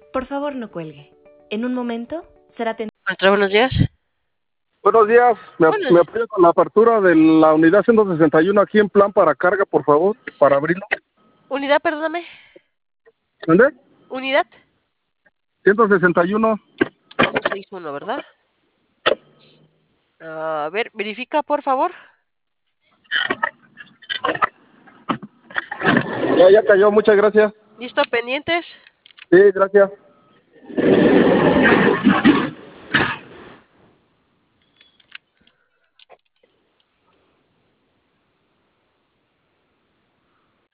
Por favor, no cuelgue. En un momento será atendido. Buenos días. Buenos días, Buenos me días. apoyo con la apertura de la unidad 161 aquí en plan para carga, por favor, para abrirlo. Unidad, perdóname. ¿Dónde? Unidad 161. 161, ¿verdad? A ver, verifica, por favor. Ya cayó, muchas gracias. ¿Listo? ¿Pendientes? Sí, gracias.